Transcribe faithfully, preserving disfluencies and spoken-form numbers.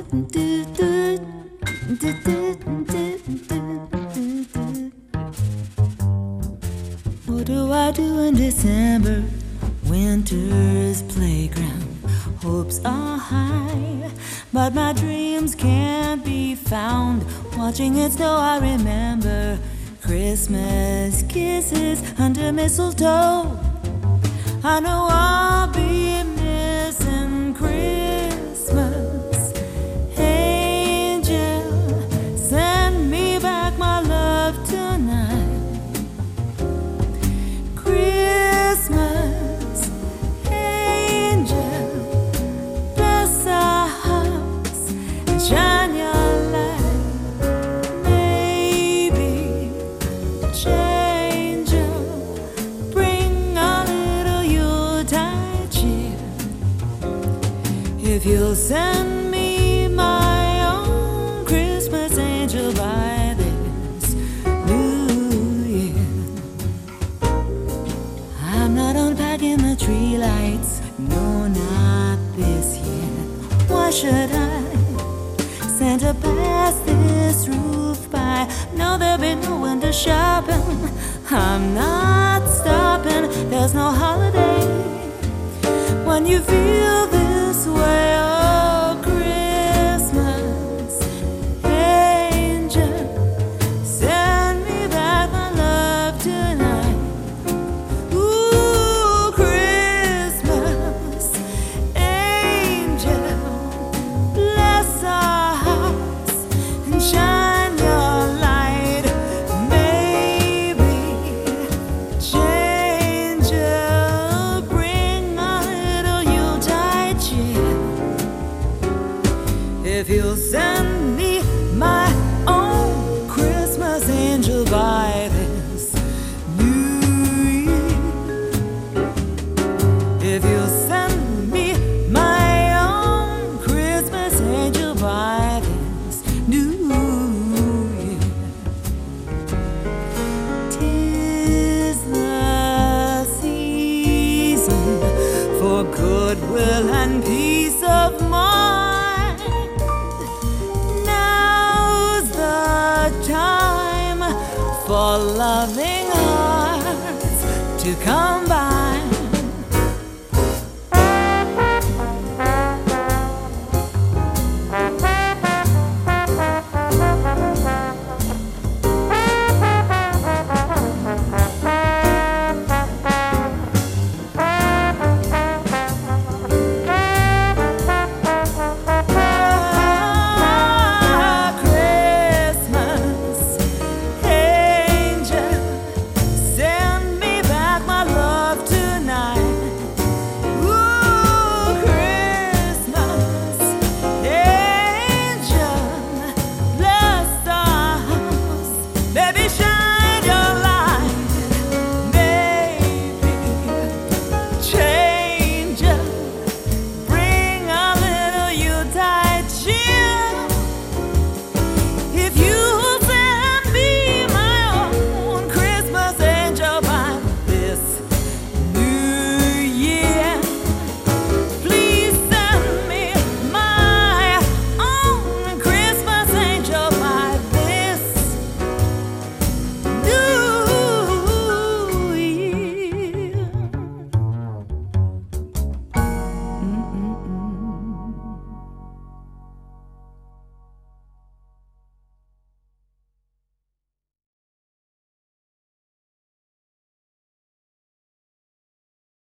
What do I do in December? Winter's playground. Hopes are high, but my dreams can't be found. Watching it snow, I remember Christmas kisses under mistletoe. I know I'll be missing Christmas. Angel, send me back my love tonight. Christmas, angel, bless our hearts and shine your light. Maybe change you, bring a little Yuletide cheer. If you'll send me my own Christmas angel by this new year. I'm not unpacking the tree lights, no, not this year. Why should I? Santa pass this roof by. No, there'll be no winter shopping. I'm not stopping. There's no holiday when you feel this way. Oh, Christmas, angel, send me back my love tonight. Ooh, Christmas, angel, bless our hearts and shine your light. Maybe change will bring a little Yuletide cheer. If you'll send me my own Christmas angel by this new year. If you'll send me my own Christmas angel by this new year. Tis the season for goodwill and peace of mind. Now's the time for loving hearts to combine.